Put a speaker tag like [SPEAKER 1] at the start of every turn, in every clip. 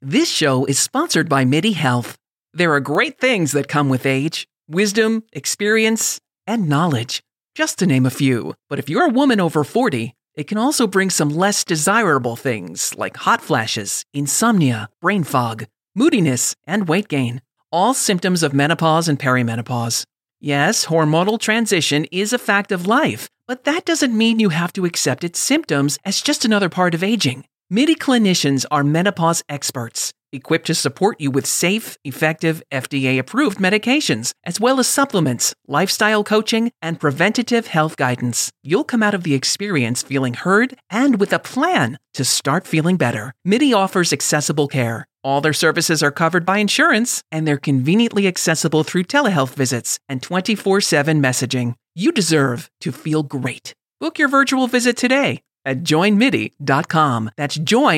[SPEAKER 1] This show is sponsored by MIDI Health. There are great things that come with age: wisdom, experience, and knowledge, just to name a few. But if you're a woman over 40, it can also bring some less desirable things like hot flashes, insomnia, brain fog, moodiness, and weight gain. All symptoms of menopause and perimenopause. Yes, hormonal transition is a fact of life, but that doesn't mean you have to accept its symptoms as just another part of aging. MIDI clinicians are menopause experts, equipped to support you with safe, effective, FDA-approved medications, as well as supplements, lifestyle coaching, and preventative health guidance. You'll come out of the experience feeling heard and with a plan to start feeling better. MIDI offers accessible care. All their services are covered by insurance, and they're conveniently accessible through telehealth visits and 24/7 messaging. You deserve to feel great. Book your virtual visit today at joinmidi.com. That's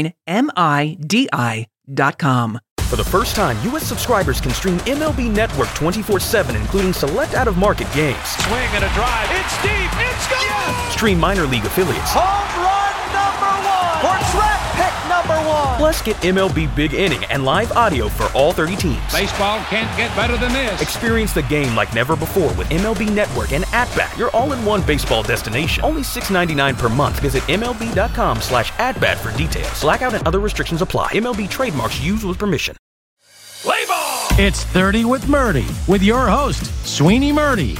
[SPEAKER 1] joinmidi.com.
[SPEAKER 2] For the first time, U.S. subscribers can stream MLB Network 24/7, including select out-of-market games.
[SPEAKER 3] Swing and a drive. It's deep. It's gone. Yes!
[SPEAKER 2] Stream minor league affiliates.
[SPEAKER 3] Home run number one. Or track pick number one.
[SPEAKER 2] Plus, get MLB Big Inning and live audio for all 30 teams.
[SPEAKER 3] Baseball can't get better than this.
[SPEAKER 2] Experience the game like never before with MLB Network and At-Bat, your all-in-one baseball destination. Only $6.99 per month. Visit MLB.com/at-bat for details. Blackout and other restrictions apply. MLB trademarks used with permission.
[SPEAKER 3] Play ball!
[SPEAKER 4] It's 30 with Murdy, with your host, Sweeney Murdy.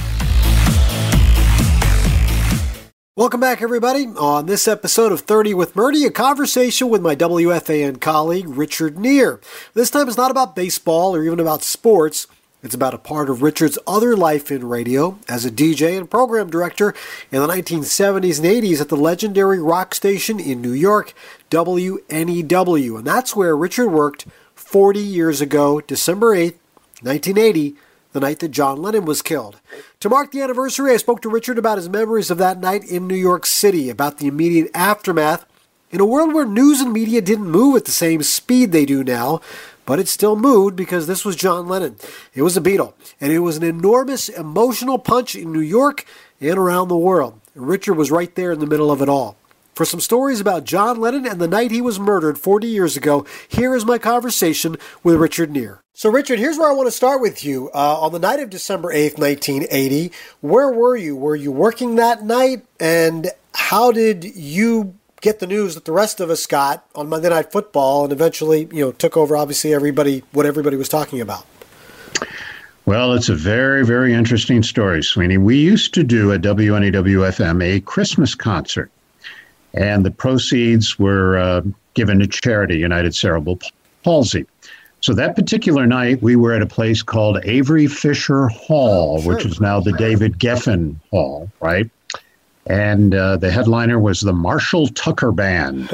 [SPEAKER 5] Welcome back, everybody. On this episode of 30 with Murdy, a conversation with my WFAN colleague, Richard Neer. This time it's not about baseball or even about sports. It's about a part of Richard's other life in radio as a DJ and program director in the 1970s and 80s at the legendary rock station in New York, WNEW. And that's where Richard worked 40 years ago, December 8th, 1980, the night that John Lennon was killed. To mark the anniversary, I spoke to Richard about his memories of that night in New York City, about the immediate aftermath, in a world where news and media didn't move at the same speed they do now, but it still moved because this was John Lennon. It was a Beatle, and it was an enormous emotional punch in New York and around the world. And Richard was right there in the middle of it all. For some stories about John Lennon and the night he was murdered 40 years ago, here is my conversation with Richard Neer. So, Richard, here's where I want to start with you. On the night of December 8th, 1980, where were you? Were you working that night? And how did you get the news that the rest of us got on Monday Night Football and eventually, took over, obviously, what everybody was talking about?
[SPEAKER 6] Well, it's a very, very interesting story, Sweeney. We used to do at WNEW-FM a Christmas concert. And the proceeds were given to charity, United Cerebral Palsy. So that particular night, we were at a place called Avery Fisher Hall, which is now the David Geffen Hall, right? And the headliner was the Marshall Tucker Band.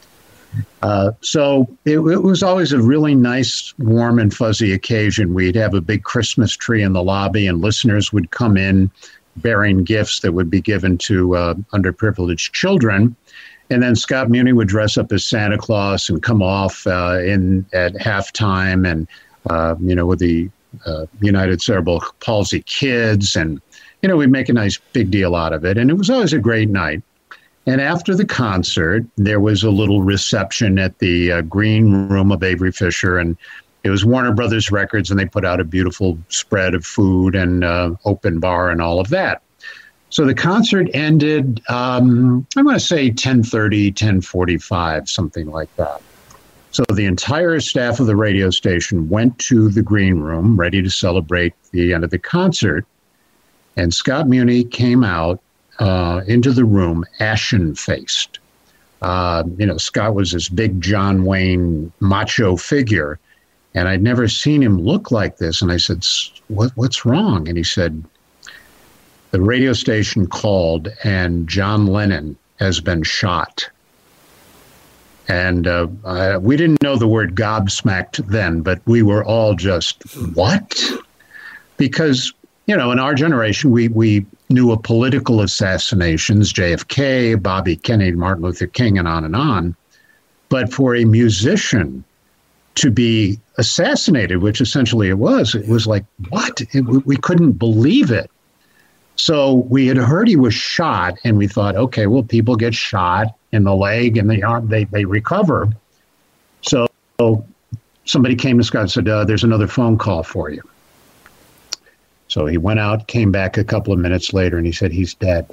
[SPEAKER 6] So it was always a really nice, warm and fuzzy occasion. We'd have a big Christmas tree in the lobby, and listeners would come in bearing gifts that would be given to underprivileged children. And then Scott Muni would dress up as Santa Claus and come off at halftime and, with the United Cerebral Palsy kids. And, we'd make a nice big deal out of it. And it was always a great night. And after the concert, there was a little reception at the green room of Avery Fisher. And it was Warner Brothers Records, and they put out a beautiful spread of food and open bar and all of that. So the concert ended, I'm going to say 10:30, 10:45, something like that. So the entire staff of the radio station went to the green room, ready to celebrate the end of the concert. And Scott Muni came out into the room, ashen-faced. Scott was this big John Wayne macho figure, and I'd never seen him look like this. And I said, what's wrong? And he said, the radio station called, and John Lennon has been shot. And we didn't know the word gobsmacked then, but we were all just, what? Because, in our generation, we knew of political assassinations, JFK, Bobby Kennedy, Martin Luther King, and on. But for a musician to be assassinated, which essentially it was like, what? We couldn't believe it. So we had heard he was shot, and we thought, okay, well, people get shot in the leg and the arm, they recover. So somebody came to Scott and said, there's another phone call for you. So he went out, came back a couple of minutes later, and he said, he's dead.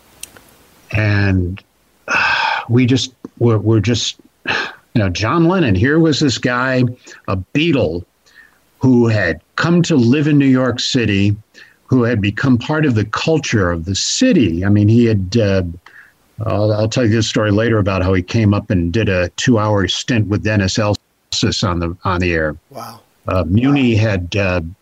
[SPEAKER 6] And we're just, John Lennon, here was this guy, a Beatle, who had come to live in New York City, who had become part of the culture of the city. I mean, he had, I'll tell you this story later about how he came up and did a 2-hour stint with Dennis Elsis on the air.
[SPEAKER 5] Wow.
[SPEAKER 6] Muni had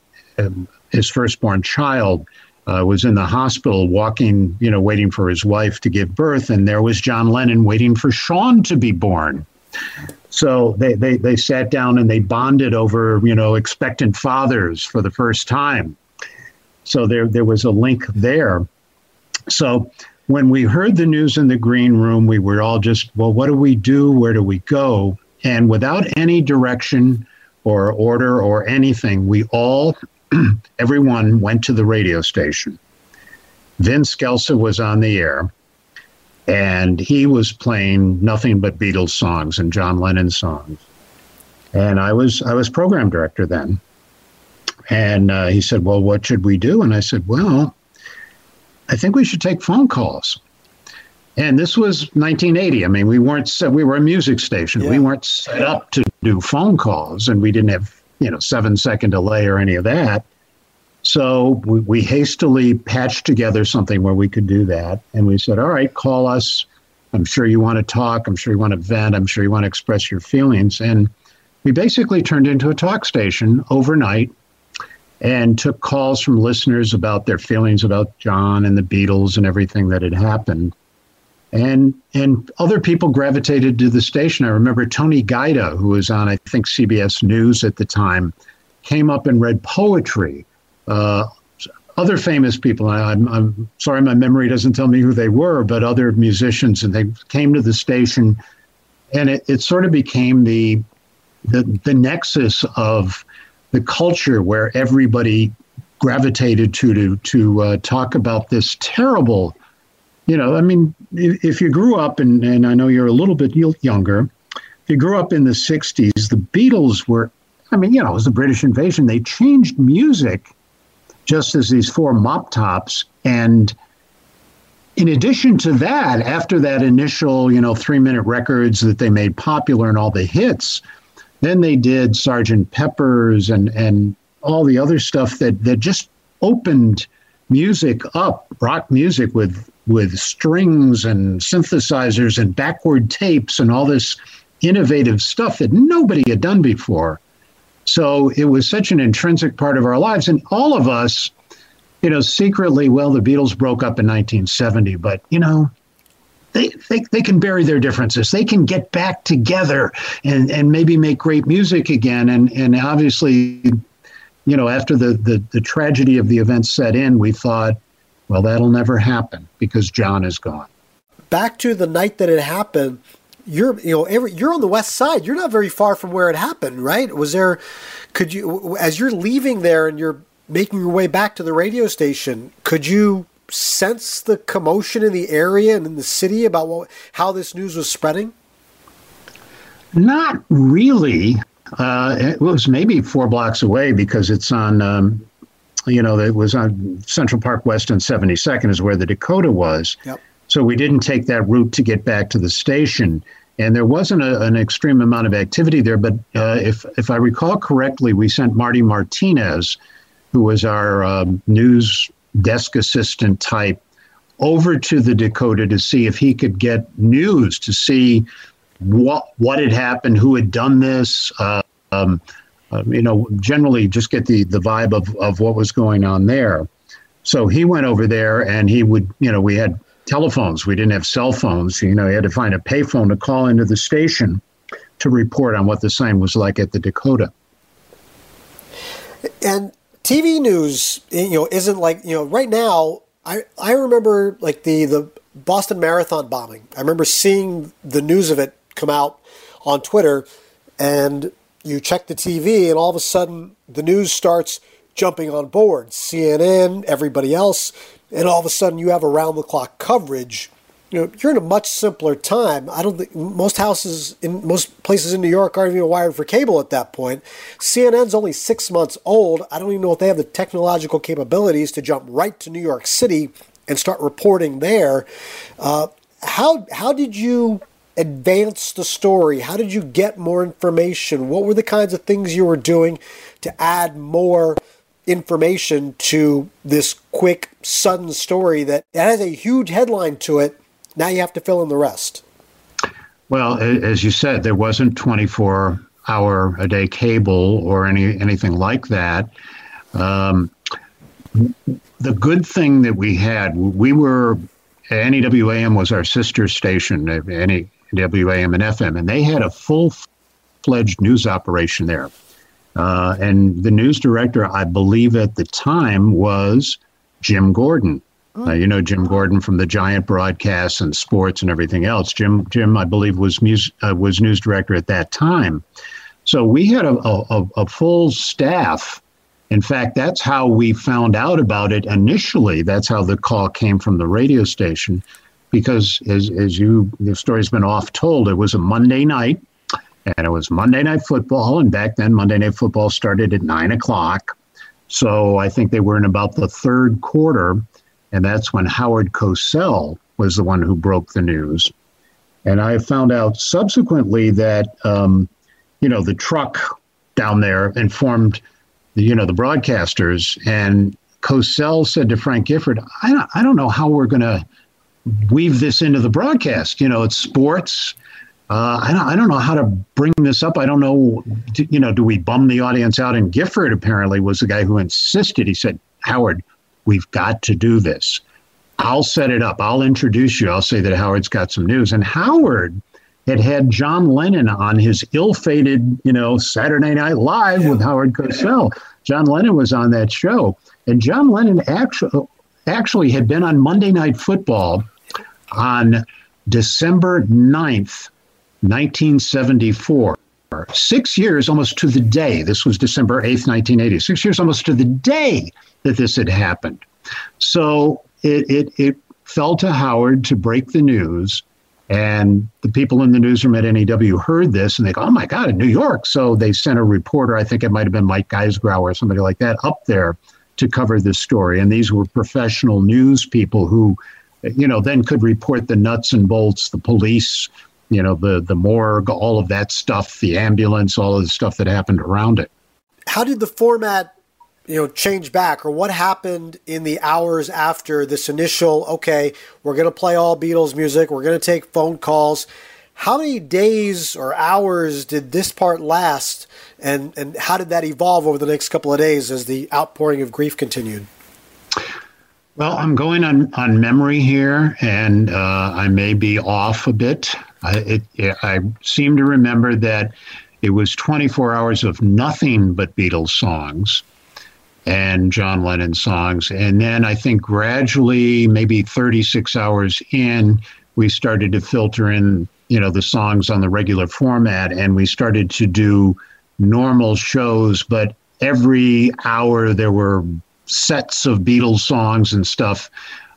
[SPEAKER 6] his firstborn child, was in the hospital walking, waiting for his wife to give birth. And there was John Lennon waiting for Sean to be born. So they sat down and they bonded over, expectant fathers for the first time. So there was a link there. So when we heard the news in the green room, we were all just, well, what do we do? Where do we go? And without any direction or order or anything, we all, everyone went to the radio station. Vin Scelsa was on the air, and he was playing nothing but Beatles songs and John Lennon songs. And I was program director then. And he said, well, what should we do? And I said, well, I think we should take phone calls. And this was 1980. I mean, we were a music station. Yeah. We weren't set up to do phone calls, and we didn't have, 7-second delay or any of that. So we hastily patched together something where we could do that. And we said, all right, call us. I'm sure you want to talk. I'm sure you want to vent. I'm sure you want to express your feelings. And we basically turned into a talk station overnight and took calls from listeners about their feelings about John and the Beatles and everything that had happened. And other people gravitated to the station. I remember Tony Guida, who was on, I think, CBS News at the time, came up and read poetry. Other famous people, I'm sorry my memory doesn't tell me who they were, but other musicians, and they came to the station, and it sort of became the nexus of the culture where everybody gravitated to talk about this terrible, if you grew up, and I know you're a little bit younger, if you grew up in the 60s, the Beatles were, it was the British invasion. They changed music just as these four mop tops. And in addition to that, after that initial, 3-minute records that they made popular and all the hits, then they did Sgt. Pepper's and all the other stuff that just opened music up, rock music with strings and synthesizers and backward tapes and all this innovative stuff that nobody had done before. So it was such an intrinsic part of our lives. And all of us, secretly, well, the Beatles broke up in 1970, but, they can bury their differences. They can get back together and maybe make great music again. And obviously, after the tragedy of the events set in, we thought, well, that'll never happen because John is gone.
[SPEAKER 5] Back to the night that it happened, you're on the West Side. You're not very far from where it happened, right? Could you, as you're leaving there and you're making your way back to the radio station, could you sense the commotion in the area and in the city about how this news was spreading?
[SPEAKER 6] Not really. It was maybe 4 blocks away because it's on, it was on Central Park West and 72nd is where the Dakota was.
[SPEAKER 5] Yep.
[SPEAKER 6] So we didn't take that route to get back to the station. And there wasn't an extreme amount of activity there. But if I recall correctly, we sent Marty Martinez, who was our news desk assistant type, over to the Dakota to see if he could get news, to see what had happened, who had done this, generally just get the vibe of what was going on there. So he went over there and he would, we had telephones. We didn't have cell phones. He had to find a payphone to call into the station to report on what the sign was like at the Dakota.
[SPEAKER 5] And TV news, isn't like, right now, I remember like the Boston Marathon bombing. I remember seeing the news of it come out on Twitter, and you check the TV and all of a sudden the news starts jumping on board. CNN, everybody else, and all of a sudden you have around-the-clock coverage you're in a much simpler time. I don't think most houses in most places in New York aren't even wired for cable at that point. CNN's only 6 months old. I don't even know if they have the technological capabilities to jump right to New York City and start reporting there. How did you advance the story? How did you get more information? What were the kinds of things you were doing to add more information to this quick, sudden story that has a huge headline to it? Now you have to fill in the rest.
[SPEAKER 6] Well, as you said, there wasn't 24-hour-a-day cable or anything like that. The good thing that we had, NEWAM was our sister station, NEWAM and FM, and they had a full-fledged news operation there. And the news director, I believe at the time, was Jim Gordon. Jim Gordon from the Giant broadcasts and sports and everything else. Jim, I believe, was news director at that time. So we had a full staff. In fact, that's how we found out about it initially. That's how the call came from the radio station, because the story's been oft told, it was a Monday night, and it was Monday Night Football. And back then, Monday Night Football started at 9:00. So I think they were in about the third quarter. And that's when Howard Cosell was the one who broke the news. And I found out subsequently that, the truck down there informed, the broadcasters. And Cosell said to Frank Gifford, I don't know how we're going to weave this into the broadcast. It's sports. I don't know how to bring this up. I don't know, do we bum the audience out? And Gifford apparently was the guy who insisted. He said, Howard, we've got to do this. I'll set it up. I'll introduce you. I'll say that Howard's got some news. And Howard had John Lennon on his ill-fated, Saturday Night Live with Howard Cosell. John Lennon was on that show. And John Lennon actually had been on Monday Night Football on December 9th, 1974. 6 years almost to the day. This was December 8th, 1980. 6 years almost to the day that this had happened. So it fell to Howard to break the news, and the people in the newsroom at NEW heard this, and they go, oh my God, in New York. So they sent a reporter, I think it might have been Mike Geisgrau or somebody like that, up there to cover this story. And these were professional news people who, then could report the nuts and bolts, the police, the morgue, all of that stuff, the ambulance, all of the stuff that happened around it.
[SPEAKER 5] How did the format, change back, or what happened in the hours after this initial, okay, we're going to play all Beatles music, we're going to take phone calls? How many days or hours did this part last, and how did that evolve over the next couple of days as the outpouring of grief continued?
[SPEAKER 6] Well, I'm going on memory here, and I may be off a bit. I seem to remember that it was 24 hours of nothing but Beatles songs and John Lennon songs. And then I think gradually, maybe 36 hours in, we started to filter in, the songs on the regular format, and we started to do normal shows. But every hour there were sets of Beatles songs and stuff.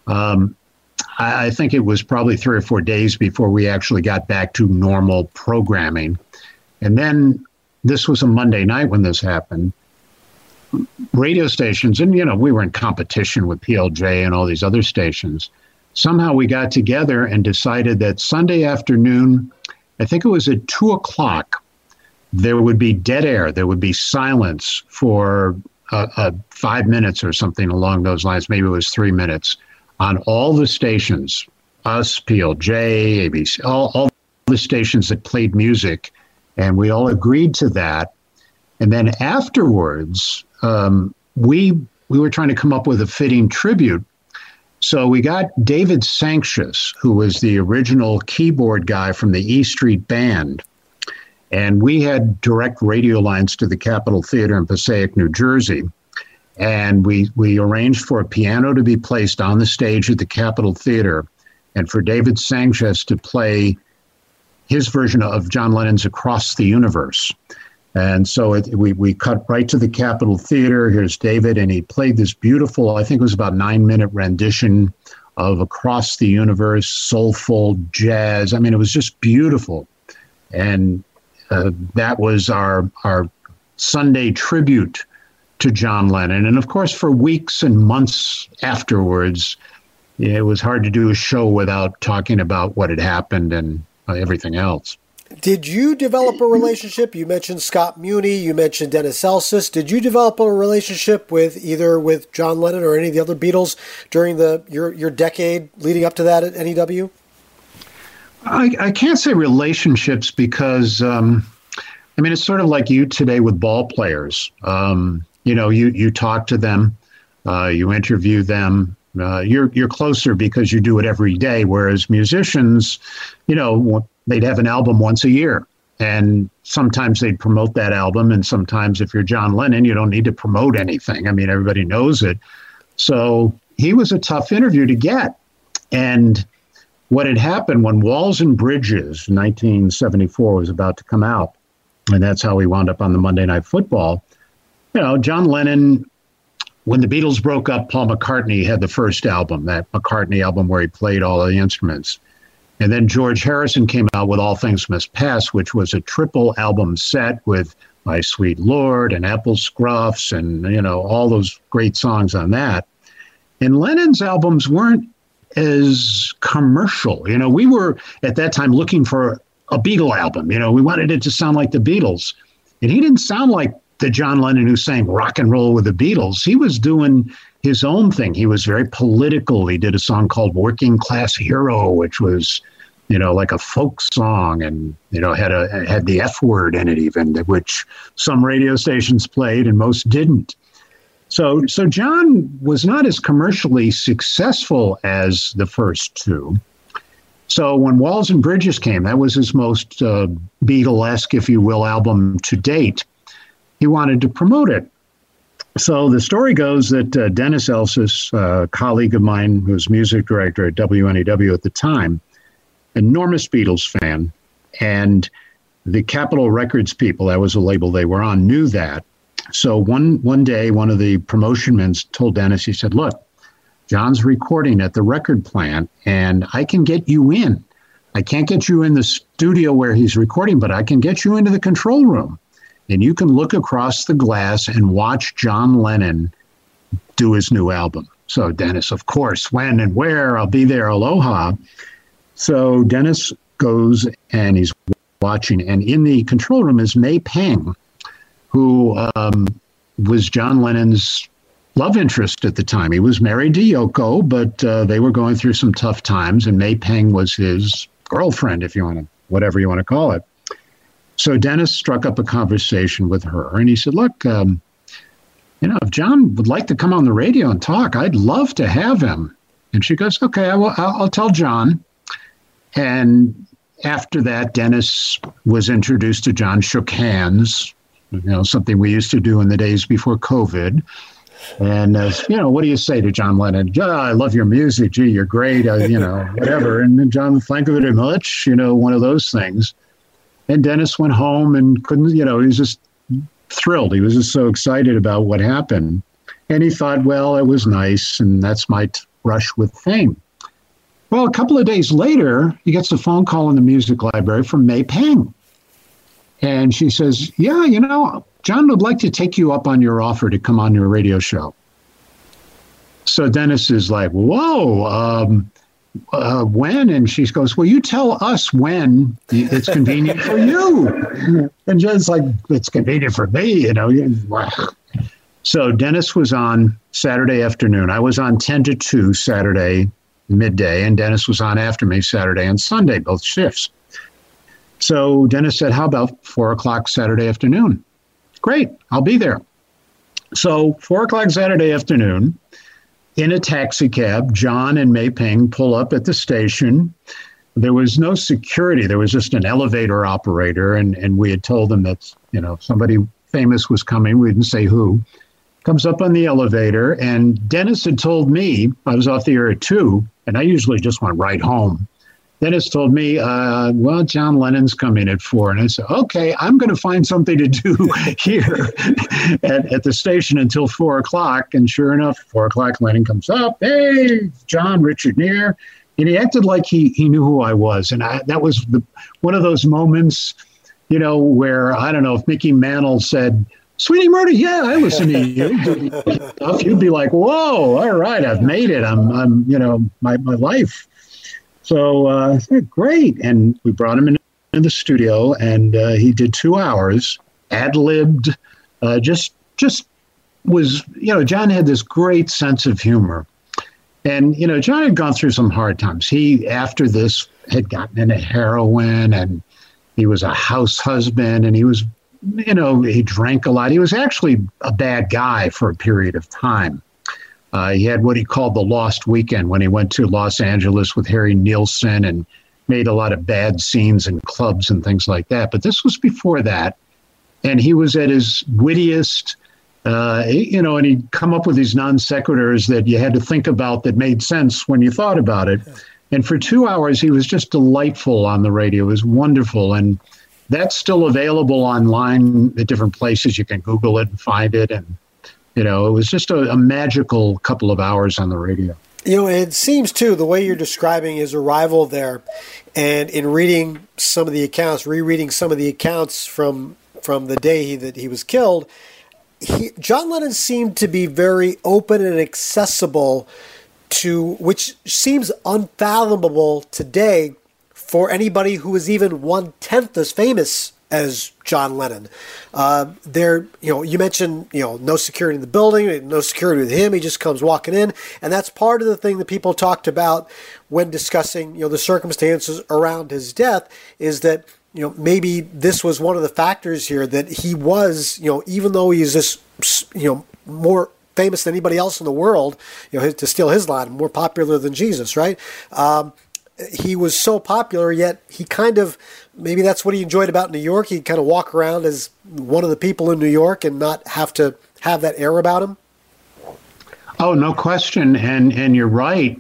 [SPEAKER 6] I think it was probably 3 or 4 days before we actually got back to normal programming. And then this was a Monday night when this happened. Radio stations, and we were in competition with PLJ and all these other stations. Somehow we got together and decided that Sunday afternoon, I think it was at 2:00, there would be dead air. There would be silence for 5 minutes or something along those lines. Maybe it was 3 minutes on all the stations, us, PLJ, ABC, all the stations that played music. And we all agreed to that. And then afterwards, we were trying to come up with a fitting tribute. So we got David Sancious, who was the original keyboard guy from the E Street Band. And we had direct radio lines to the Capitol Theater in Passaic, New Jersey. And we arranged for a piano to be placed on the stage at the Capitol Theater and for David Sancious to play his version of John Lennon's Across the Universe. And so we cut right to the Capitol Theater. Here's David, and he played this beautiful, I think it was about 9-minute rendition of Across the Universe, soulful jazz. I mean, it was just beautiful. And that was our Sunday tribute to John Lennon. And of course, for weeks and months afterwards, it was hard to do a show without talking about what had happened and everything else.
[SPEAKER 5] Did you develop a relationship? You mentioned Scott Muni, you mentioned Dennis Elsas. Did you develop a relationship with John Lennon or any of the other Beatles during your decade leading up to that at NEW?
[SPEAKER 6] I can't say relationships because, it's sort of like you today with ball players. You talk to them, you interview them. You're closer because you do it every day, whereas musicians, they'd have an album once a year, and sometimes they'd promote that album, and sometimes if you're John Lennon, you don't need to promote anything. I mean, everybody knows it. So he was a tough interview to get. And what had happened when Walls and Bridges, 1974, was about to come out, and that's how we wound up on the Monday Night Football, John Lennon, when the Beatles broke up, Paul McCartney had the first album, that McCartney album where he played all the instruments. And then George Harrison came out with All Things Must Pass, which was a triple album set with My Sweet Lord and Apple Scruffs and, all those great songs on that. And Lennon's albums weren't as commercial. We were at that time looking for a Beatle album. We wanted it to sound like the Beatles. And he didn't sound like the John Lennon who sang rock and roll with the Beatles. He was doing his own thing. He was very political. He did a song called Working Class Hero, which was, like a folk song, and, had the F word in it even, which some radio stations played and most didn't. So John was not as commercially successful as the first two. So when Walls and Bridges came, that was his most Beatlesque, if you will, album to date. He wanted to promote it. So the story goes that Dennis Elsas, a colleague of mine who was music director at WNEW at the time, enormous Beatles fan, and the Capitol Records people, that was a label they were on, knew that. So one day, one of the promotion men told Dennis, he said, look, John's recording at the record plant, and I can get you in. I can't get you in the studio where he's recording, but I can get you into the control room. And you can look across the glass and watch John Lennon do his new album. So Dennis, of course, when and where? I'll be there, aloha. So Dennis goes and he's watching. And in the control room is May Pang, who was John Lennon's love interest at the time. He was married to Yoko, but they were going through some tough times. And May Pang was his girlfriend, if you want to, whatever you want to call it. So Dennis struck up a conversation with her, and he said, look, if John would like to come on the radio and talk, I'd love to have him. And she goes, okay, I'll tell John. And after that, Dennis was introduced to John, shook hands, something we used to do in the days before COVID. And, what do you say to John Lennon? I love your music. Gee, you're great, whatever. And then John, thank you very much, one of those things. And Dennis went home and couldn't, he was just thrilled. He was just so excited about what happened. And he thought, well, it was nice, and that's my rush with fame. Well, a couple of days later, he gets a phone call in the music library from May Pang. And she says, yeah, John would like to take you up on your offer to come on your radio show. So Dennis is like, whoa, when? And she goes, well, you tell us when it's convenient for you. And John's like, it's convenient for me, So Dennis was on Saturday afternoon. I was on 10 to 2 Saturday midday, and Dennis was on after me Saturday and Sunday, both shifts. So Dennis said, how about 4 o'clock Saturday afternoon? Great, I'll be there. So 4 o'clock Saturday afternoon, in a taxi cab, John and May Pang pull up at the station. There was no security. There was just an elevator operator, and we had told them that, somebody famous was coming. We didn't say who. Comes up on the elevator, and Dennis had told me, I was off the air at 2, and I usually just went right home. Dennis told me, well, John Lennon's coming at 4. And I said, okay, I'm going to find something to do here at the station until 4 o'clock. And sure enough, 4 o'clock, Lennon comes up. Hey, John, Richard Neer. And he acted like he knew who I was. And that was one of those moments, where, I don't know, if Mickey Mantle said, Sweetie Murdy, yeah, I listen to you. You'd be like, whoa, all right, I've made it. I'm my life. So great. And we brought him in the studio, and he did 2 hours, ad-libbed, just was, John had this great sense of humor. And, John had gone through some hard times. He, after this, had gotten into heroin, and he was a house husband, and he was, he drank a lot. He was actually a bad guy for a period of time. He had what he called the lost weekend when he went to Los Angeles with Harry Nilsson and made a lot of bad scenes in clubs and things like that. But this was before that. And he was at his wittiest, and he'd come up with these non sequiturs that you had to think about that made sense when you thought about it. And for 2 hours, he was just delightful on the radio. It was wonderful. And that's still available online at different places. You can Google it and find it. And it was just a magical couple of hours on the radio.
[SPEAKER 5] It seems, too, the way you're describing his arrival there, and in reading some of the accounts, rereading some of the accounts from the day that he was killed, John Lennon seemed to be very open and accessible to, which seems unfathomable today for anybody who is even 1/10 as famous as John Lennon. You mentioned, no security in the building, no security with him. He just comes walking in. And that's part of the thing that people talked about when discussing, the circumstances around his death, is that, maybe this was one of the factors here, that he was, even though he's this, more famous than anybody else in the world, to steal his line, more popular than Jesus, right? He was so popular, yet he kind of, maybe that's what he enjoyed about New York. He'd kind of walk around as one of the people in New York and not have to have that air about him.
[SPEAKER 6] Oh, no question. And you're right.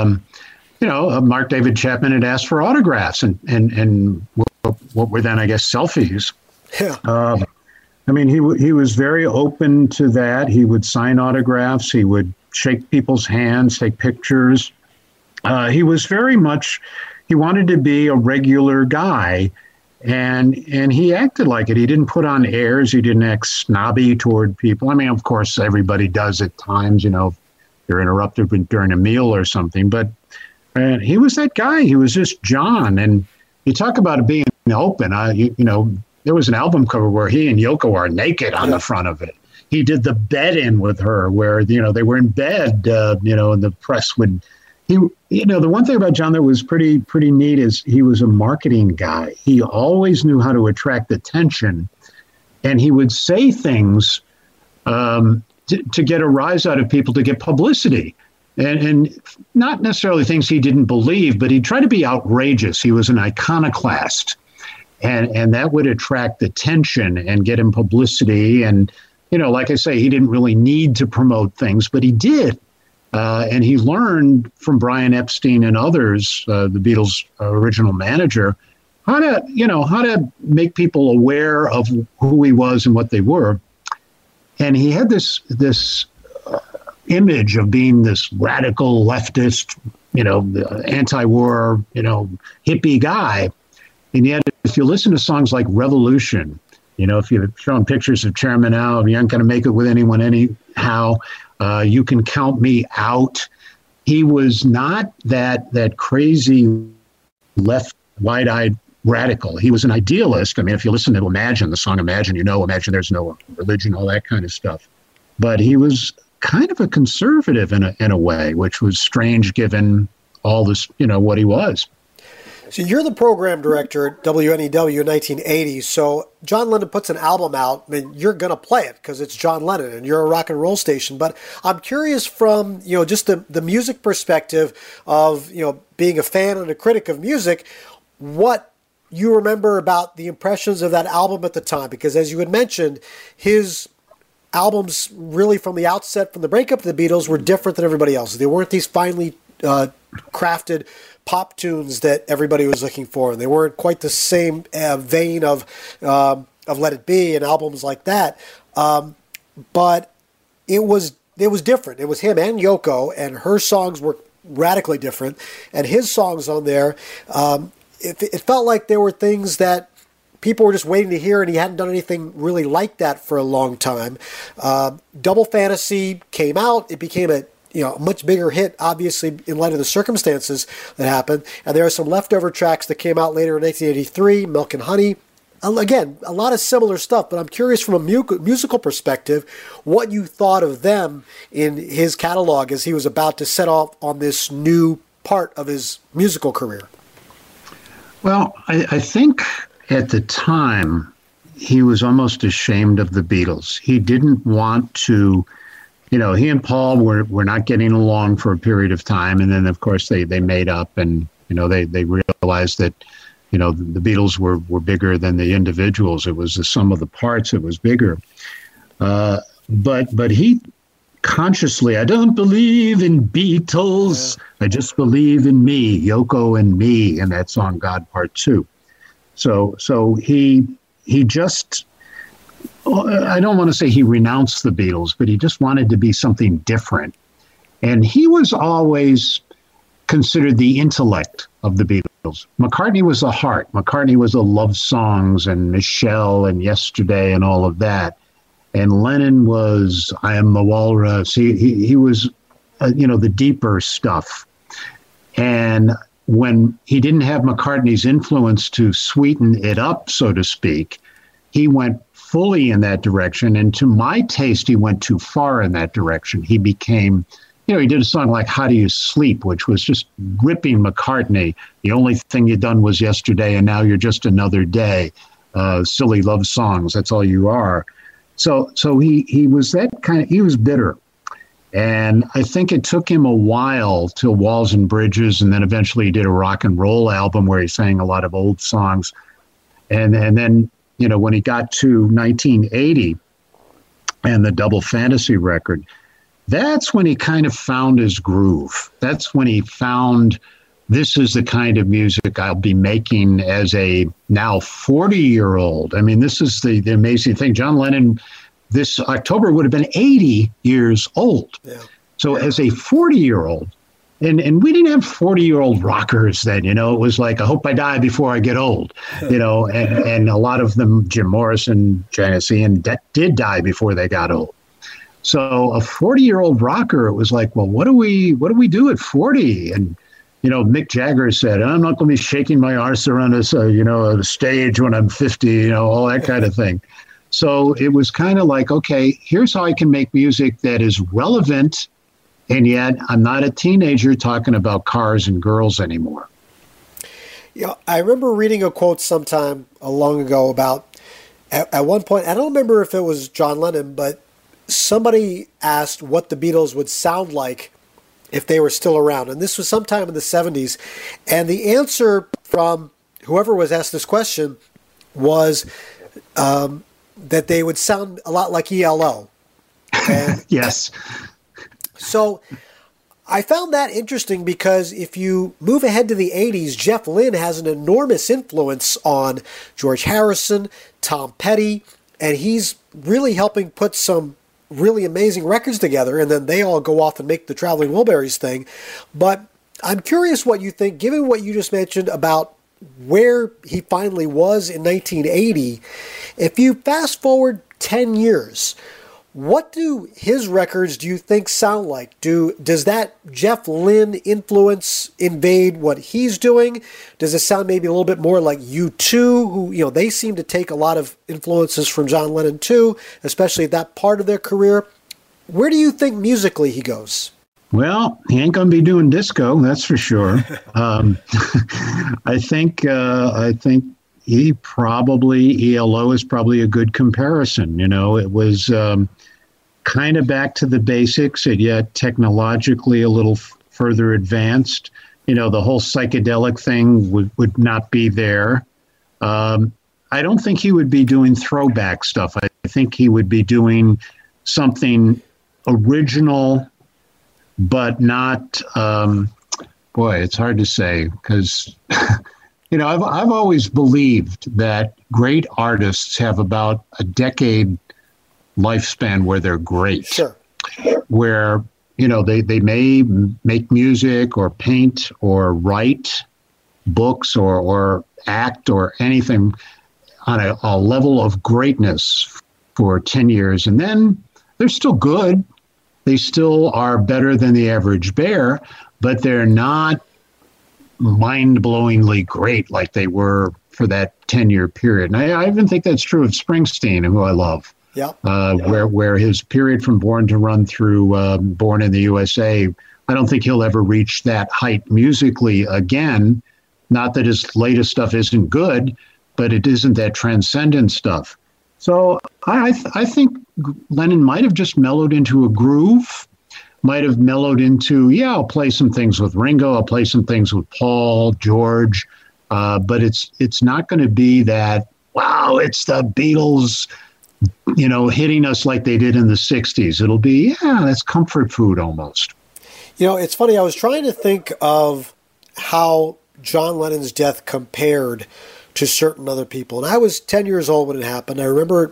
[SPEAKER 6] Mark David Chapman had asked for autographs and what were then, I guess, selfies.
[SPEAKER 5] Yeah.
[SPEAKER 6] He was very open to that. He would sign autographs. He would shake people's hands, take pictures. He was very much, he wanted to be a regular guy, and he acted like it. He didn't put on airs. He didn't act snobby toward people. Of course, everybody does at times, they're interrupted during a meal or something, but he was that guy. He was just John. And you talk about it being open. There was an album cover where he and Yoko are naked on the front of it. He did the bed in with her where, they were in bed, and the press would... the one thing about John that was pretty neat is he was a marketing guy. He always knew how to attract attention, and he would say things to get a rise out of people, to get publicity, and not necessarily things he didn't believe, but he'd try to be outrageous. He was an iconoclast, and that would attract attention and get him publicity. And, like I say, he didn't really need to promote things, but he did. And he learned from Brian Epstein and others, the Beatles' original manager, how to make people aware of who he was and what they were. And he had this image of being this radical leftist, anti-war, hippie guy. And yet, if you listen to songs like Revolution, if you're showing pictures of Chairman Mao, you aren't going to make it with anyone anyhow. You Can Count Me Out. He was not that crazy left, wide-eyed radical. He was an idealist. If you listen to Imagine, the song Imagine, Imagine There's No Religion, all that kind of stuff. But he was kind of a conservative in a way, which was strange given all this, what he was.
[SPEAKER 5] So you're the program director at WNEW in 1980. So John Lennon puts an album out. You're going to play it because it's John Lennon and you're a rock and roll station. But I'm curious from, just the music perspective of, being a fan and a critic of music, what you remember about the impressions of that album at the time. Because as you had mentioned, his albums really from the outset, from the breakup of the Beatles, were different than everybody else. They weren't these finely crafted pop tunes that everybody was looking for, and they weren't quite the same vein of Let It Be and albums like that. But it was different. It was him and Yoko, and her songs were radically different. And his songs on there, it felt like there were things that people were just waiting to hear, and he hadn't done anything really like that for a long time. Double Fantasy came out. It became a much bigger hit, obviously, in light of the circumstances that happened. And there are some leftover tracks that came out later in 1983, Milk and Honey. Again, a lot of similar stuff, but I'm curious from a musical perspective what you thought of them in his catalog as he was about to set off on this new part of his musical career.
[SPEAKER 6] Well, I think at the time he was almost ashamed of the Beatles. He didn't want to, he and Paul were not getting along for a period of time, and then of course they made up, and they realized that the Beatles were bigger than the individuals. It was the sum of the parts that was bigger. But he consciously, I don't believe in Beatles. I just believe in me, Yoko and me, in that song God Part 2. So he just, I don't want to say he renounced the Beatles, but he just wanted to be something different. And he was always considered the intellect of the Beatles. McCartney was the heart. McCartney was the love songs and Michelle and Yesterday and all of that. And Lennon was I Am the Walrus. He was, the deeper stuff. And when he didn't have McCartney's influence to sweeten it up, so to speak, he went fully in that direction. And to my taste, he went too far in that direction. He became, he did a song like How Do You Sleep, which was just ripping McCartney. The only thing you'd done was Yesterday, and now you're just another day. Silly love songs, that's all you are. So he was that kind of, he was bitter. And I think it took him a while till Walls and Bridges, and then eventually he did a rock and roll album where he sang a lot of old songs. And then, when he got to 1980 and the Double Fantasy record, that's when he kind of found his groove. That's when he found, this is the kind of music I'll be making as a now 40-year-old. I mean, this is the amazing thing. John Lennon, this October, would have been 80 years old. Yeah. So as a 40-year-old, and we didn't have 40-year-old rockers then, it was like, I hope I die before I get old, and a lot of them, Jim Morrison, Janis Ian, did die before they got old. So a 40-year-old rocker, it was like, well, what do we do at 40? And, Mick Jagger said, I'm not going to be shaking my arse around a stage when I'm 50, all that kind of thing. So it was kind of like, okay, here's how I can make music that is relevant, and yet I'm not a teenager talking about cars and girls anymore.
[SPEAKER 5] I remember reading a quote sometime long ago about, at one point, I don't remember if it was John Lennon, but somebody asked what the Beatles would sound like if they were still around. And this was sometime in the 70s. And the answer from whoever was asked this question was that they would sound a lot like ELO. And
[SPEAKER 6] yes.
[SPEAKER 5] So I found that interesting because if you move ahead to the 80s, Jeff Lynne has an enormous influence on George Harrison, Tom Petty, and he's really helping put some really amazing records together, and then they all go off and make the Traveling Wilburys thing. But I'm curious what you think, given what you just mentioned about where he finally was in 1980. If you fast forward 10 years, what do his records, do you think, sound like? Does that Jeff Lynne influence invade what he's doing? Does it sound maybe a little bit more like U2, who, they seem to take a lot of influences from John Lennon too, especially at that part of their career? Where do you think musically he goes?
[SPEAKER 6] Well, he ain't going to be doing disco, that's for sure. I think he probably, ELO is probably a good comparison. It was kind of back to the basics, and yet technologically a little further advanced. The whole psychedelic thing would not be there. I don't think he would be doing throwback stuff. I think he would be doing something original, but not Boy, it's hard to say because, I've always believed that great artists have about a decade lifespan where they're great.
[SPEAKER 5] Sure.
[SPEAKER 6] Where, they may make music or paint or write books or act or anything on a level of greatness for 10 years. And then they're still good. They still are better than the average bear, but they're not mind-blowingly great like they were for that 10-year period. And I even think that's true of Springsteen, who I love.
[SPEAKER 5] Yeah.
[SPEAKER 6] Where his period from Born to Run through Born in the USA, I don't think he'll ever reach that height musically again. Not that his latest stuff isn't good, but it isn't that transcendent stuff. So I think Lennon might have just mellowed into a groove, might have mellowed into, I'll play some things with Ringo, I'll play some things with Paul, George, but it's not going to be that, wow, it's the Beatles, hitting us like they did in the 60s. It'll be, that's comfort food almost.
[SPEAKER 5] It's funny, I was trying to think of how John Lennon's death compared to certain other people. And I was 10 years old when it happened. I remember,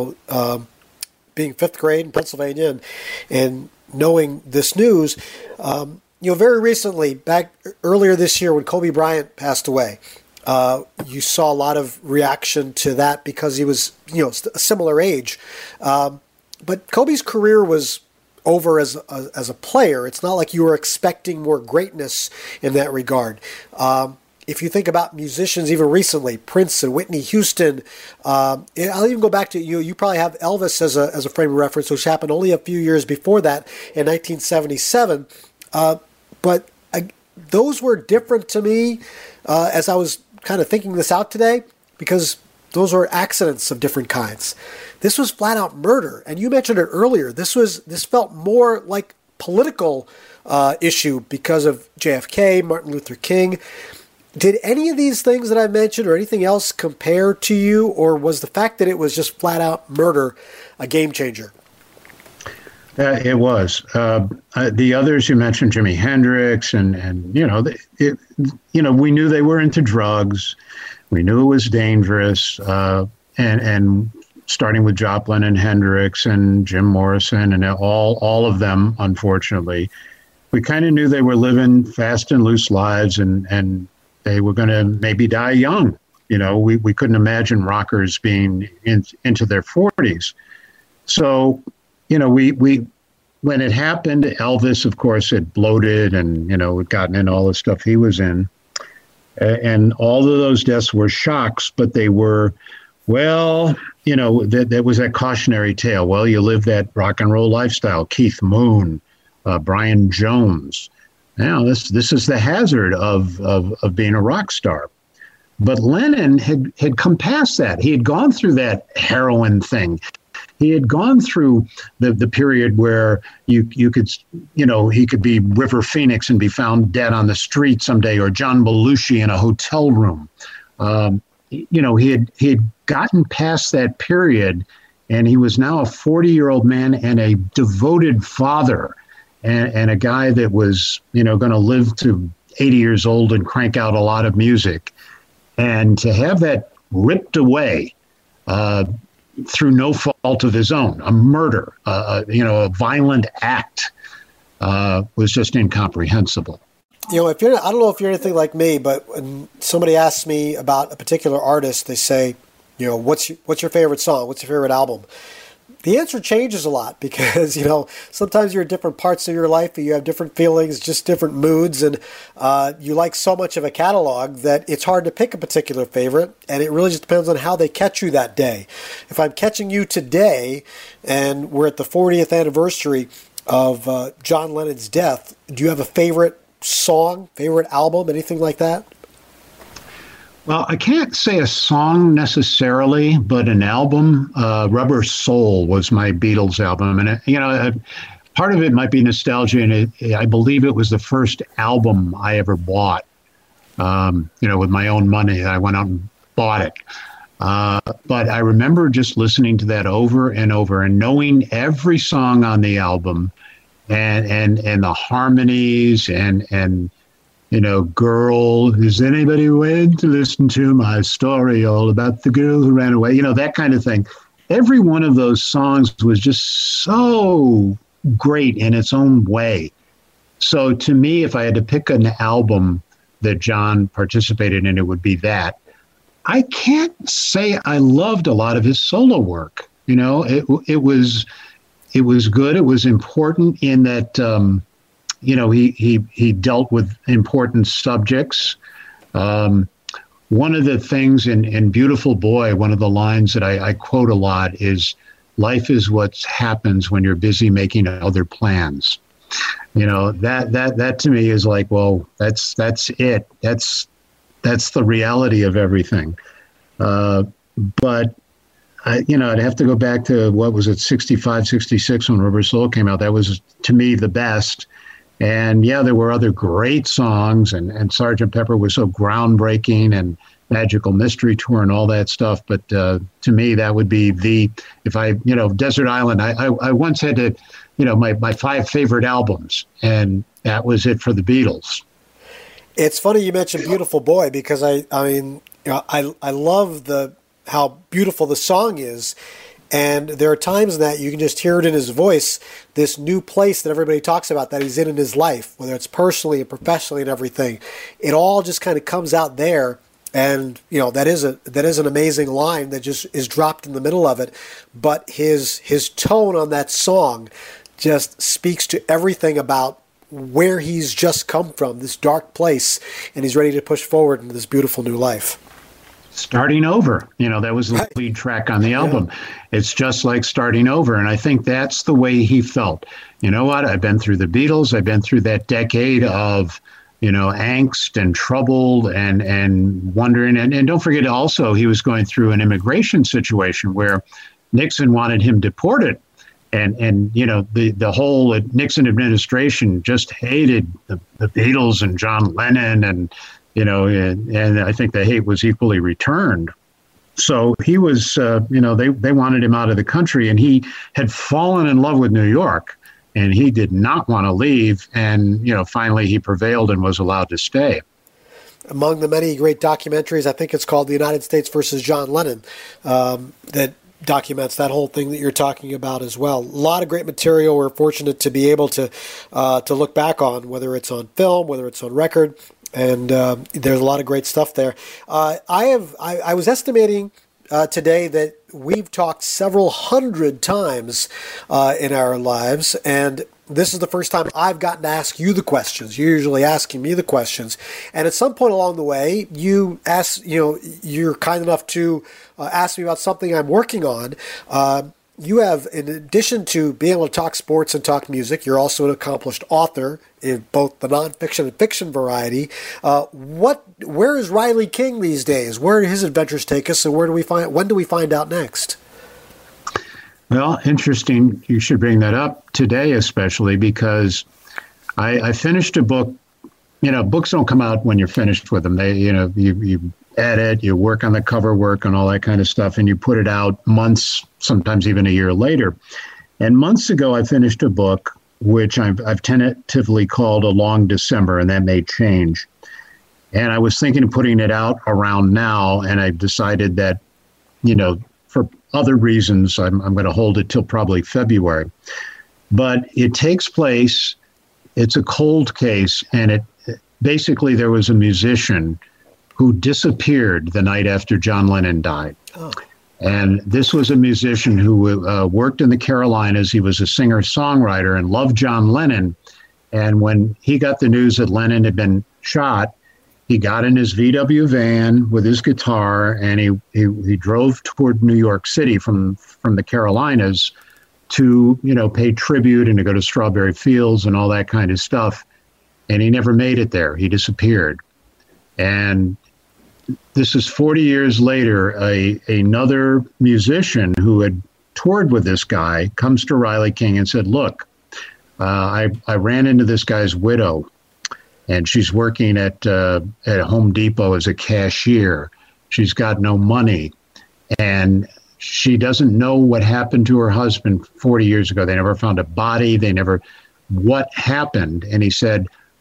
[SPEAKER 5] being fifth grade in Pennsylvania and knowing this news. Very recently, back earlier this year when Kobe Bryant passed away, you saw a lot of reaction to that because he was, a similar age. But Kobe's career was over as a player. It's not like you were expecting more greatness in that regard. If you think about musicians even recently, Prince and Whitney Houston, I'll even go back to you probably have Elvis as a frame of reference, which happened only a few years before that in 1977. But those were different to me as I was kind of thinking this out today, because those were accidents of different kinds. This was flat out murder. And you mentioned it earlier. This felt more like political issue because of JFK, Martin Luther King. Did any of these things that I mentioned or anything else compare to you, or was the fact that it was just flat out murder a game changer?
[SPEAKER 6] It was. The others you mentioned, Jimi Hendrix, and we knew they were into drugs. We knew it was dangerous. And starting with Joplin and Hendrix and Jim Morrison and all of them, unfortunately, we kind of knew they were living fast and loose lives and they were going to maybe die young. We couldn't imagine rockers being into their 40s. So, we when it happened, Elvis, of course, had bloated and, had gotten in all the stuff he was in. And all of those deaths were shocks, but they were, that was that cautionary tale. Well, you live that rock and roll lifestyle. Keith Moon, Brian Jones. Now, this is the hazard of being a rock star. But Lennon had come past that. He had gone through that heroin thing. He had gone through the period where you could, he could be River Phoenix and be found dead on the street someday, or John Belushi in a hotel room. He had gotten past that period, and he was now a 40-year-old man and a devoted father, and a guy that was, going to live to 80 years old and crank out a lot of music. And to have that ripped away through no fault of his own, a murder, a violent act, was just incomprehensible.
[SPEAKER 5] I don't know if you're anything like me, but when somebody asks me about a particular artist, they say, what's your favorite song? What's your favorite album? The answer changes a lot because, sometimes you're in different parts of your life and you have different feelings, just different moods, and you like so much of a catalog that it's hard to pick a particular favorite, and it really just depends on how they catch you that day. If I'm catching you today and we're at the 40th anniversary of John Lennon's death, do you have a favorite song, favorite album, anything like that?
[SPEAKER 6] Well, I can't say a song necessarily, but an album. Rubber Soul was my Beatles album. And, part of it might be nostalgia, and I believe it was the first album I ever bought, with my own money. I went out and bought it. But I remember just listening to that over and over and knowing every song on the album and the harmonies and girl, is anybody waiting to listen to my story all about the girl who ran away? That kind of thing. Every one of those songs was just so great in its own way. So to me, if I had to pick an album that John participated in, it would be that. I can't say I loved a lot of his solo work. It was good. It was important in that, he dealt with important subjects. One of the things in Beautiful Boy, one of the lines that I quote a lot is, "Life is what happens when you're busy making other plans." That to me is like, well, that's it. That's the reality of everything. But I'd have to go back to, what was it, 65, 66 when Rubber Soul came out. That was, to me, the best. And yeah, there were other great songs, and Sgt. Pepper was so groundbreaking, and Magical Mystery Tour and all that stuff. But to me, that would be Desert Island. I once had to, my 5 favorite albums, and that was it for the Beatles.
[SPEAKER 5] It's funny you mentioned Beautiful Boy, because I love how beautiful the song is. And there are times that you can just hear it in his voice, this new place that everybody talks about that he's in his life, whether it's personally and professionally and everything. It all just kind of comes out there. And, that is an amazing line that just is dropped in the middle of it. But his tone on that song just speaks to everything about where he's just come from, this dark place, and he's ready to push forward into this beautiful new life.
[SPEAKER 6] Starting over, that was the lead track on the album. Yeah. It's just like starting over. And I think that's the way he felt. You know what? I've been through the Beatles. I've been through that decade of, angst and trouble and wondering. And don't forget also, he was going through an immigration situation where Nixon wanted him deported. And the whole Nixon administration just hated the Beatles and John Lennon, and I think the hate was equally returned. So he was, they wanted him out of the country, and he had fallen in love with New York, and he did not want to leave. And, finally he prevailed and was allowed to stay.
[SPEAKER 5] Among the many great documentaries, I think it's called The United States versus John Lennon, that documents that whole thing that you're talking about as well. A lot of great material. We're fortunate to be able to look back on, whether it's on film, whether it's on record. And there's a lot of great stuff there. I was estimating today that we've talked several hundred times in our lives, and this is the first time I've gotten to ask you the questions. You're usually asking me the questions, and at some point along the way, you're kind enough to ask me about something I'm working on. You have, in addition to being able to talk sports and talk music, you're also an accomplished author in both the nonfiction and fiction variety. Where is Riley King these days? Where do his adventures take us, and when do we find out next?
[SPEAKER 6] Well, interesting. You should bring that up today, especially because I finished a book. Books don't come out when you're finished with them. They, you edit, you work on the cover work and all that kind of stuff, and you put it out months, sometimes even a year later. And months ago, I finished a book which I've tentatively called A Long December, and that may change. And I was thinking of putting it out around now, and I decided that, for other reasons, I'm going to hold it till probably February. But it takes place, it's a cold case, and basically there was a musician who disappeared the night after John Lennon died. Oh. And this was a musician who worked in the Carolinas. He was a singer-songwriter and loved John Lennon. And when he got the news that Lennon had been shot, he got in his VW van with his guitar, and he drove toward New York City from the Carolinas to, pay tribute and to go to Strawberry Fields and all that kind of stuff. And he never made it there. He disappeared. And this is 40 years later. Another musician who had toured with this guy comes to Riley King and said, look, I ran into this guy's widow, and she's working at Home Depot as a cashier. She's got no money, and she doesn't know what happened to her husband 40 years ago. They never found a body. What happened? And he said,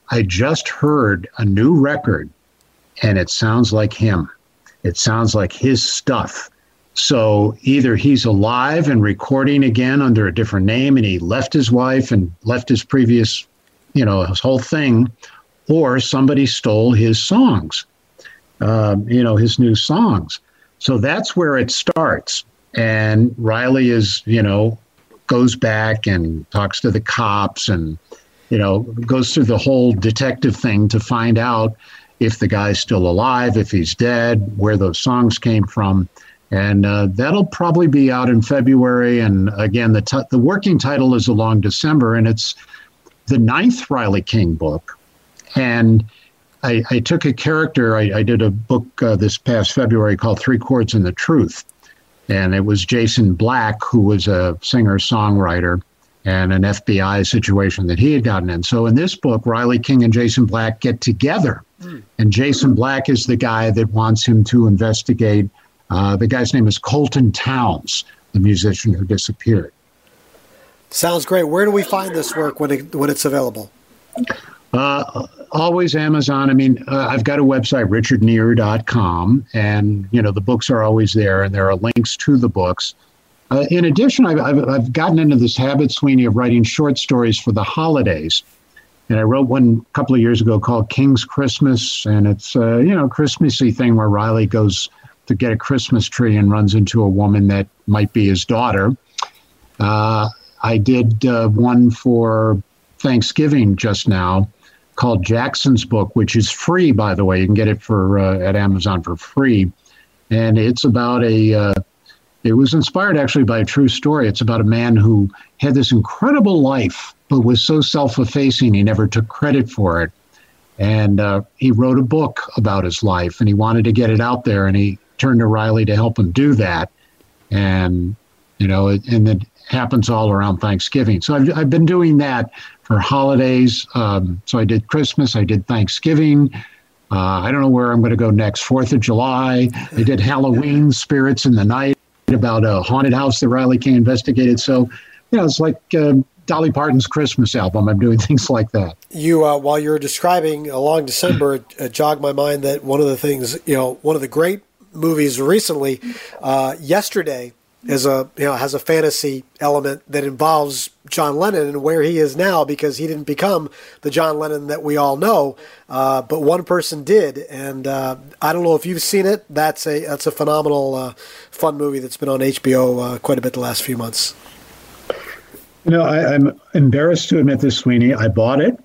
[SPEAKER 6] I just heard a new record, and it sounds like him. It sounds like his stuff. So either he's alive and recording again under a different name, and he left his wife and left his previous, his whole thing, or somebody stole his songs, his new songs. So that's where it starts. And Riley goes back and talks to the cops and, goes through the whole detective thing to find out if the guy's still alive, if he's dead, where those songs came from. And that'll probably be out in February. And again, the working title is Along December, and it's the 9th Riley King book. And I took a character, I did a book this past February called 3 Chords and the Truth. And it was Jason Black, who was a singer-songwriter, and an FBI situation that he had gotten in. So in this book, Riley King and Jason Black get together. And Jason Black is the guy that wants him to investigate. The guy's name is Colton Towns, the musician who disappeared.
[SPEAKER 5] Sounds great. Where do we find this work when it's available?
[SPEAKER 6] Always Amazon. I mean, I've got a website, richardneer.com, and, the books are always there, and there are links to the books. In addition, I've gotten into this habit, Sweeney, of writing short stories for the holidays. And I wrote one a couple of years ago called King's Christmas, and it's a, Christmassy thing where Riley goes to get a Christmas tree and runs into a woman that might be his daughter. I did one for Thanksgiving just now called Jackson's Book, which is free, by the way. You can get it at Amazon for free. And it's about it was inspired actually by a true story. It's about a man who had this incredible life, but was so self-effacing he never took credit for it. And he wrote a book about his life, and he wanted to get it out there, and he turned to Riley to help him do that. And, and it happens all around Thanksgiving. So I've been doing that for holidays. So I did Christmas, I did Thanksgiving. I don't know where I'm going to go next. 4th of July. I did Halloween, Spirits in the Night, about a haunted house that Riley King investigated. So, it's like Dolly Parton's Christmas album. I'm doing things like that. You,
[SPEAKER 5] while you were describing Along December, it jogged my mind that one of the things, one of the great movies recently, Yesterday, has a fantasy element that involves John Lennon and where he is now, because he didn't become the John Lennon that we all know, but one person did. And I don't know if you've seen it. That's a phenomenal, fun movie that's been on HBO quite a bit the last few months.
[SPEAKER 6] I'm embarrassed to admit this, Sweeney. I bought it.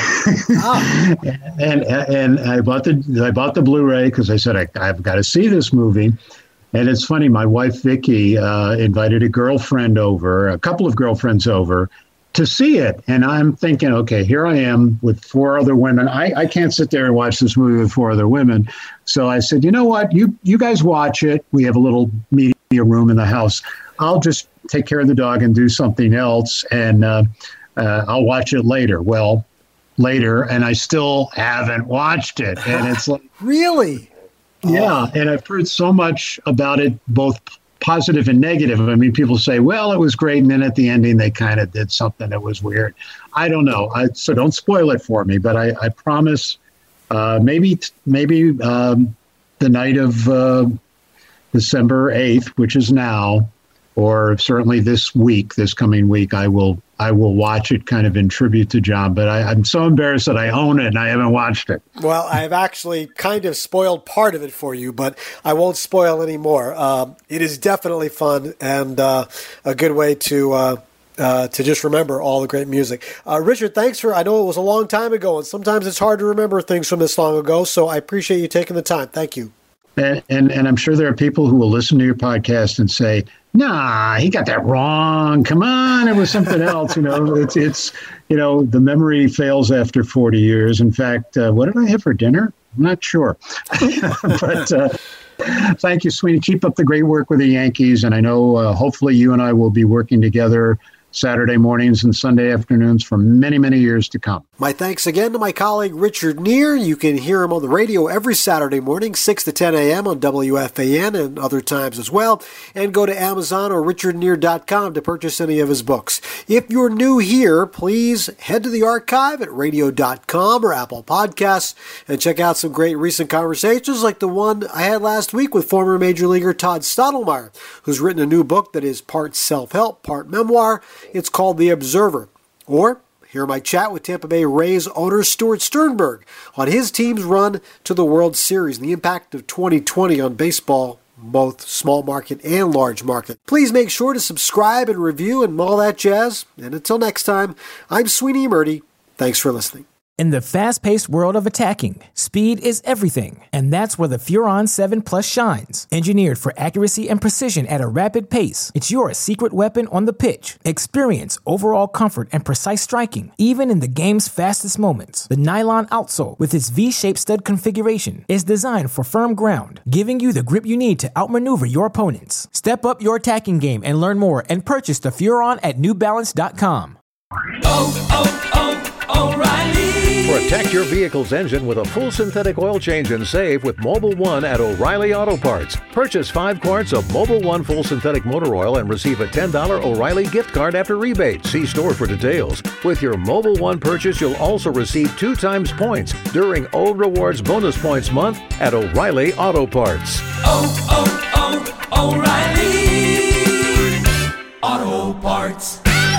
[SPEAKER 6] and I bought the Blu-ray because I said I've got to see this movie. And it's funny, my wife, Vicky, invited a couple of girlfriends over to see it. And I'm thinking, okay, here I am with 4 other women. I can't sit there and watch this movie with 4 other women. So I said, you know what, you guys watch it. We have a little media room in the house. I'll just take care of the dog and do something else. And I'll watch it later. Well, later, and I still haven't watched it. And it's like,
[SPEAKER 5] really?
[SPEAKER 6] Yeah, and I've heard so much about it, both positive and negative. I mean, people say, well, it was great, and then at the ending, they kind of did something that was weird. I don't know. So don't spoil it for me, but I promise maybe the night of December 8th, which is now, or certainly this coming week, I will watch it kind of in tribute to John, but I'm so embarrassed that I own it and I haven't watched it.
[SPEAKER 5] Well, I've actually kind of spoiled part of it for you, but I won't spoil any more. It is definitely fun and a good way to just remember all the great music. Richard, thanks I know it was a long time ago, and sometimes it's hard to remember things from this long ago, so I appreciate you taking the time. Thank you.
[SPEAKER 6] And I'm sure there are people who will listen to your podcast and say, nah, he got that wrong. Come on, it was something else. It's the memory fails after 40 years. In fact, what did I have for dinner? I'm not sure. But thank you, Sweeney. Keep up the great work with the Yankees. And I know hopefully you and I will be working together Saturday mornings and Sunday afternoons for many, many years to come.
[SPEAKER 5] My thanks again to my colleague Richard Neer. You can hear him on the radio every Saturday morning, 6 to 10 a.m. on WFAN and other times as well. And go to Amazon or richardneer.com to purchase any of his books. If you're new here, please head to the archive at radio.com or Apple Podcasts and check out some great recent conversations like the one I had last week with former Major Leaguer Todd Stottlemyre, who's written a new book that is part self-help, part memoir. It's called The Observer. Or hear my chat with Tampa Bay Rays owner Stuart Sternberg on his team's run to the World Series and the impact of 2020 on baseball, both small market and large market. Please make sure to subscribe and review and all that jazz. And until next time, I'm Sweeney Murdy. Thanks for listening.
[SPEAKER 7] In the fast-paced world of attacking, speed is everything, and that's where the Furon 7 Plus shines. Engineered for accuracy and precision at a rapid pace, it's your secret weapon on the pitch. Experience overall comfort and precise striking, even in the game's fastest moments. The nylon outsole, with its V-shaped stud configuration, is designed for firm ground, giving you the grip you need to outmaneuver your opponents. Step up your attacking game and learn more and purchase the Furon at newbalance.com.
[SPEAKER 8] O'Reilly.
[SPEAKER 9] Protect your vehicle's engine with a full synthetic oil change and save with Mobil 1 at O'Reilly Auto Parts. Purchase 5 quarts of Mobil 1 full synthetic motor oil and receive a $10 O'Reilly gift card after rebate. See store for details. With your Mobil 1 purchase, you'll also receive 2 times points during O Rewards Bonus Points Month at O'Reilly Auto Parts.
[SPEAKER 8] O'Reilly Auto Parts.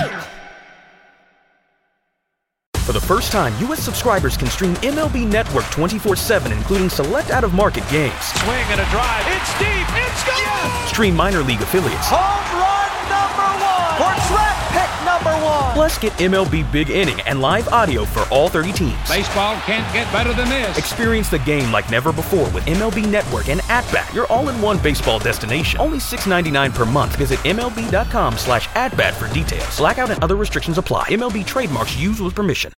[SPEAKER 2] For the first time, U.S. subscribers can stream MLB Network 24/7, including select out-of-market games.
[SPEAKER 3] Swing and a drive. It's deep. It's gone. Yes.
[SPEAKER 2] Stream minor league affiliates.
[SPEAKER 3] Home run number 1. Portrait pick number 1.
[SPEAKER 2] Plus, get MLB Big Inning and live audio for all 30 teams.
[SPEAKER 10] Baseball can't get better than this.
[SPEAKER 2] Experience the game like never before with MLB Network and At-Bat, your all-in-one baseball destination. Only $6.99 per month. Visit MLB.com/AtBat for details. Blackout and other restrictions apply. MLB trademarks used with permission.